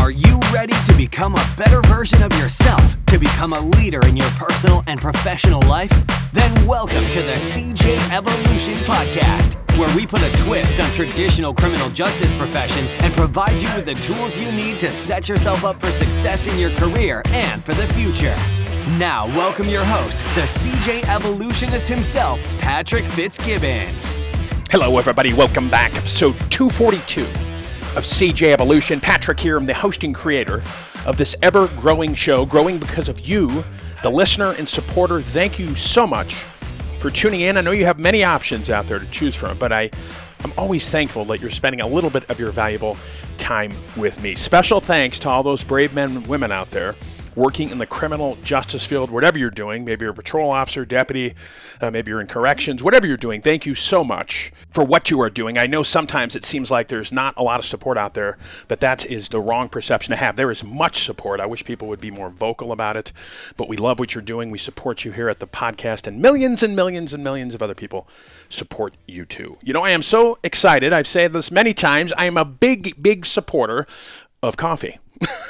Are you ready to become a better version of yourself? To become a leader in your personal and professional life? Then welcome to the CJ Evolution Podcast, where we put a twist on traditional criminal justice professions and provide you with the tools you need to set yourself up for success in your career and for the future. Now, welcome your host, the CJ Evolutionist himself, Patrick Fitzgibbons. Hello, everybody. Welcome back. Episode 242 of CJ Evolution. Patrick here. I'm the hosting creator of this ever-growing show, growing because of you, the listener and supporter. Thank you so much for tuning in. I know you have many options out there to choose from, but I'm always thankful that you're spending a little bit of your valuable time with me. Special thanks to all those brave men and women out there working in the criminal justice field, whatever you're doing. Maybe you're a patrol officer, deputy, maybe you're in corrections, whatever you're doing. Thank you so much for what you are doing. I know sometimes it seems like there's not a lot of support out there, but that is the wrong perception to have. There is much support. I wish people would be more vocal about it, but we love what you're doing. We support you here at the podcast, and millions and millions and millions of other people support you too. You know, I am so excited. I've said this many times. I am a big supporter of coffee.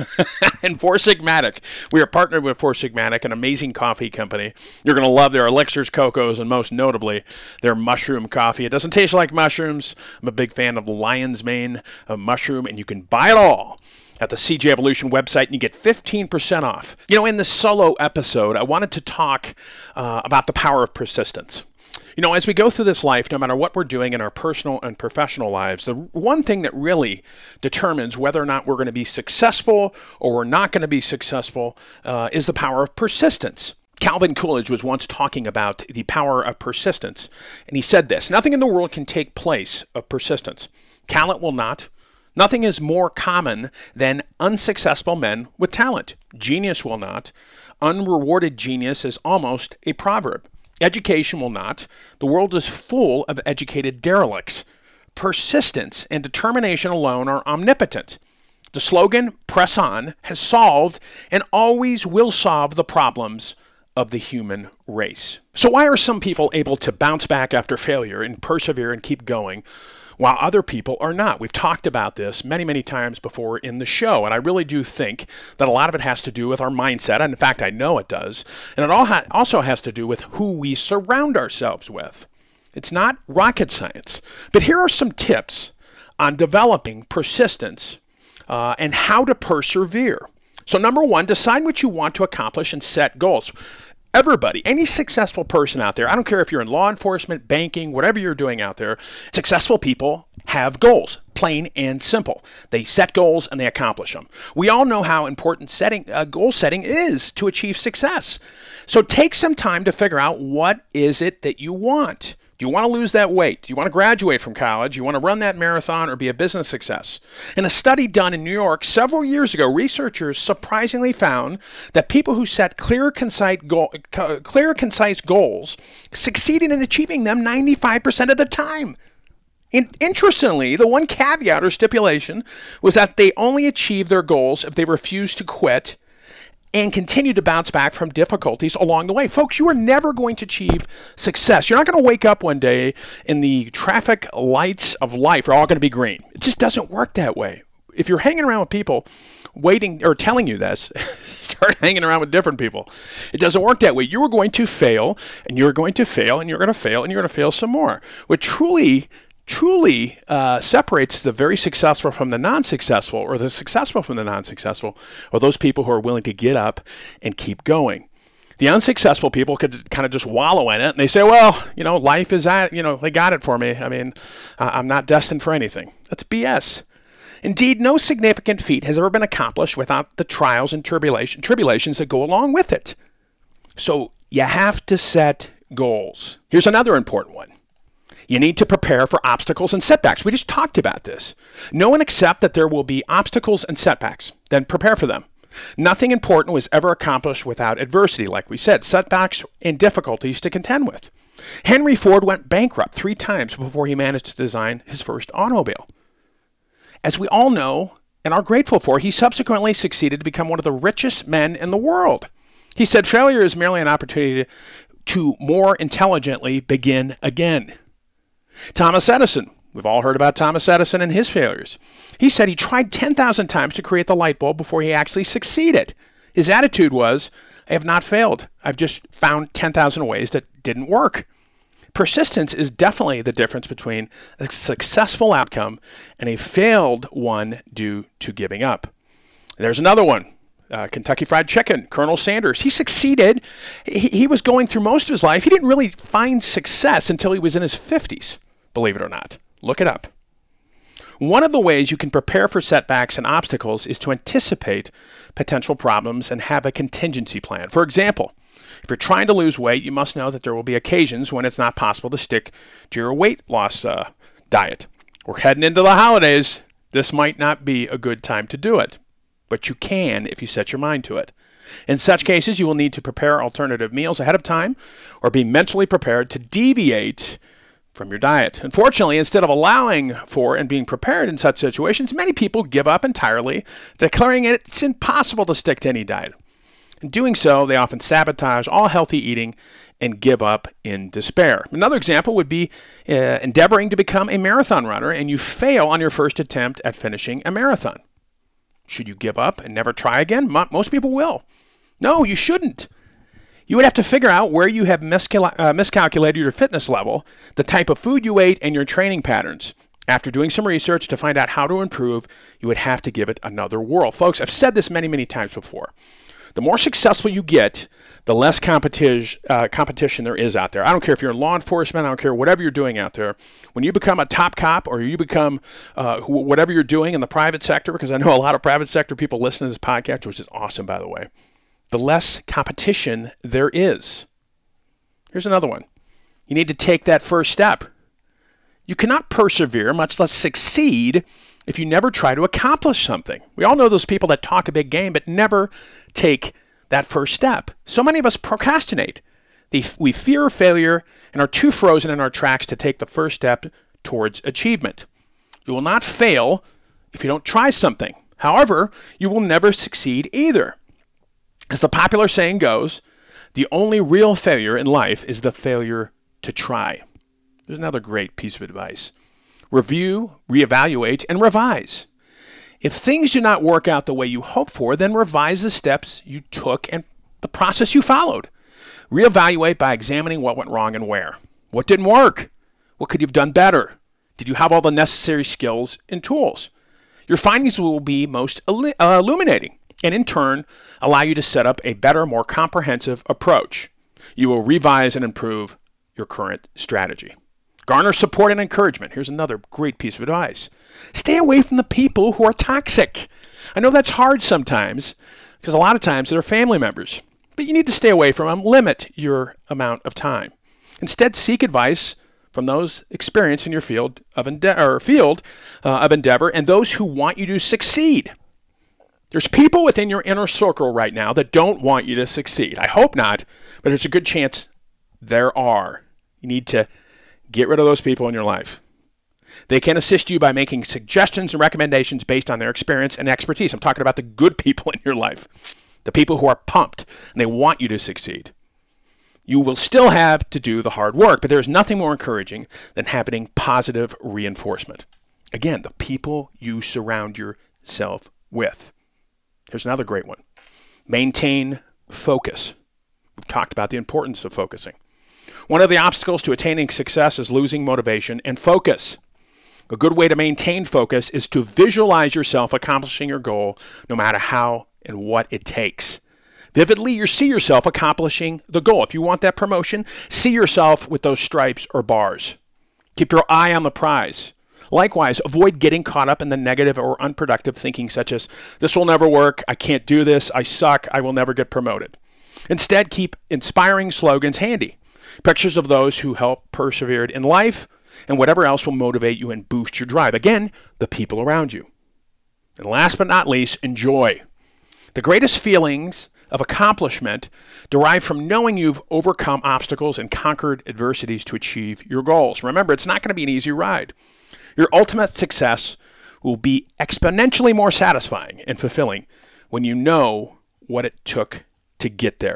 And Four Sigmatic. We are partnered with Four Sigmatic, an amazing coffee company. You're going to love their elixirs, cocos, and most notably, their mushroom coffee. It doesn't taste like mushrooms. I'm a big fan of the lion's mane mushroom, and you can buy it all at the CJ Evolution website, and you get 15% off. You know, in this solo episode, I wanted to talk about the power of persistence. You know, as we go through this life, no matter what we're doing in our personal and professional lives, the one thing that really determines whether or not we're going to be successful or we're not going to be successful is the power of persistence. Calvin Coolidge was once talking about the power of persistence, and he said this: nothing in the world can take place of persistence. Talent will not. Nothing is more common than unsuccessful men with talent. Genius will not. Unrewarded genius is almost a proverb. Education will not. The world is full of educated derelicts. Persistence and determination alone are omnipotent. The slogan, "Press On," has solved and always will solve the problems of the human race. So why are some people able to bounce back after failure and persevere and keep going, while other people are not? We've talked about this many times before in the show, and I really do think that a lot of it has to do with our mindset, and in fact, I know it does, and it also has to do with who we surround ourselves with. It's not rocket science, but here are some tips on developing persistence and how to persevere. So number one, decide what you want to accomplish and set goals. Everybody, any successful person out there, I don't care if you're in law enforcement, banking, whatever you're doing out there, successful people have goals, plain and simple. They set goals and they accomplish them. We all know how important goal setting is to achieve success. So take some time to figure out what is it that you want. Do you want to lose that weight? Do you want to graduate from college? Do you want to run that marathon or be a business success? In a study done in New York several years ago, researchers surprisingly found that people who set clear, concise goals succeeded in achieving them 95% of the time. Interestingly, the one caveat or stipulation was that they only achieved their goals if they refused to quit and continue to bounce back from difficulties along the way. Folks, you are never going to achieve success. You're not going to wake up one day and the traffic lights of life are all going to be green. It just doesn't work that way. If you're hanging around with people waiting or telling you this, start hanging around with different people. It doesn't work that way. You are going to fail, and you're going to fail, and you're going to fail, and you're going to fail some more. What truly separates the very successful from the non-successful, or the successful from the non-successful, are those people who are willing to get up and keep going. The unsuccessful people could kind of just wallow in it, and they say, well, you know, life is they got it for me. I mean, I'm not destined for anything. That's BS. Indeed, no significant feat has ever been accomplished without the trials and tribulations that go along with it. So you have to set goals. Here's another important one. You need to prepare for obstacles and setbacks. We just talked about this. Know and accept that there will be obstacles and setbacks. Then prepare for them. Nothing important was ever accomplished without adversity, like we said, setbacks and difficulties to contend with. Henry Ford went bankrupt 3 times before he managed to design his first automobile. As we all know and are grateful for, he subsequently succeeded to become one of the richest men in the world. He said failure is merely an opportunity to more intelligently begin again. Thomas Edison We've all heard about Thomas Edison and his failures. He said he tried 10,000 times to create the light bulb before he actually succeeded. His attitude was, I have not failed. I've just found 10,000 ways that didn't work. Persistence is definitely the difference between a successful outcome and a failed one due to giving up. There's another one. Kentucky Fried Chicken, Colonel Sanders. He succeeded. He was going through most of his life. He didn't really find success until he was in his 50s, believe it or not. Look it up. One of the ways you can prepare for setbacks and obstacles is to anticipate potential problems and have a contingency plan. For example, if you're trying to lose weight, you must know that there will be occasions when it's not possible to stick to your weight loss diet. We're heading into the holidays. This might not be a good time to do it, but you can if you set your mind to it. In such cases, you will need to prepare alternative meals ahead of time or be mentally prepared to deviate from your diet. Unfortunately, instead of allowing for and being prepared in such situations, many people give up entirely, declaring it's impossible to stick to any diet. In doing so, they often sabotage all healthy eating and give up in despair. Another example would be endeavoring to become a marathon runner and you fail on your first attempt at finishing a marathon. Should you give up and never try again? Most people will. No, you shouldn't. You would have to figure out where you have miscalculated your fitness level, the type of food you ate, and your training patterns. After doing some research to find out how to improve, you would have to give it another whirl. Folks, I've said this many, many times before. The more successful you get, the less competition there is out there. I don't care if you're in law enforcement. I don't care whatever you're doing out there. When you become a top cop or you become whatever you're doing in the private sector, because I know a lot of private sector people listen to this podcast, which is awesome, by the way, the less competition there is. Here's another one. You need to take that first step. You cannot persevere, much less succeed, if you never try to accomplish something. We all know those people that talk a big game but never take that first step. So many of us procrastinate. We fear failure and are too frozen in our tracks to take the first step towards achievement. You will not fail if you don't try something. However, you will never succeed either. As the popular saying goes, the only real failure in life is the failure to try. There's another great piece of advice. Review, reevaluate, and revise. If things do not work out the way you hoped for, then revise the steps you took and the process you followed. Reevaluate by examining what went wrong and where. What didn't work? What could you have done better? Did you have all the necessary skills and tools? Your findings will be most illuminating and in turn allow you to set up a better, more comprehensive approach. You will revise and improve your current strategy. Garner support and encouragement. Here's another great piece of advice. Stay away from the people who are toxic. I know that's hard sometimes because a lot of times they're family members, but you need to stay away from them. Limit your amount of time. Instead, seek advice from those experienced in your field of endeavor and those who want you to succeed. There's people within your inner circle right now that don't want you to succeed. I hope not, but there's a good chance there are. You need to get rid of those people in your life. They can assist you by making suggestions and recommendations based on their experience and expertise. I'm talking about the good people in your life, the people who are pumped and they want you to succeed. You will still have to do the hard work, but there's nothing more encouraging than having positive reinforcement. Again, the people you surround yourself with. Here's another great one. Maintain focus. We've talked about the importance of focusing. One of the obstacles to attaining success is losing motivation and focus. A good way to maintain focus is to visualize yourself accomplishing your goal, no matter how and what it takes. Vividly, you see yourself accomplishing the goal. If you want that promotion, see yourself with those stripes or bars. Keep your eye on the prize. Likewise, avoid getting caught up in the negative or unproductive thinking such as, this will never work, I can't do this, I suck, I will never get promoted. Instead, keep inspiring slogans handy. Pictures of those who help persevered in life and whatever else will motivate you and boost your drive. Again, the people around you. And last but not least, enjoy. The greatest feelings of accomplishment derive from knowing you've overcome obstacles and conquered adversities to achieve your goals. Remember, it's not going to be an easy ride. Your ultimate success will be exponentially more satisfying and fulfilling when you know what it took to get there.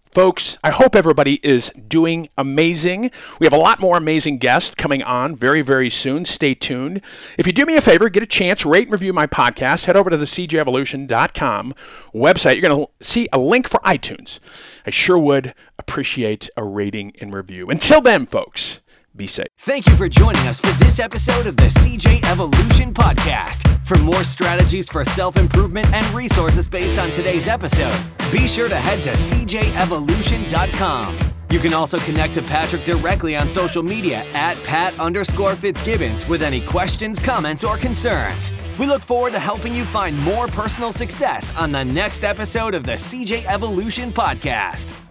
Folks, I hope everybody is doing amazing. We have a lot more amazing guests coming on very, very soon. Stay tuned. If you do me a favor, get a chance, rate and review my podcast, head over to the cjevolution.com website. You're going to see a link for iTunes. I sure would appreciate a rating and review. Until then, folks, be safe. Thank you for joining us for this episode of the CJ Evolution Podcast. For more strategies for self-improvement and resources based on today's episode, be sure to head to cjevolution.com. You can also connect to Patrick directly on social media at Pat_Fitzgibbons with any questions, comments, or concerns. We look forward to helping you find more personal success on the next episode of the CJ Evolution Podcast.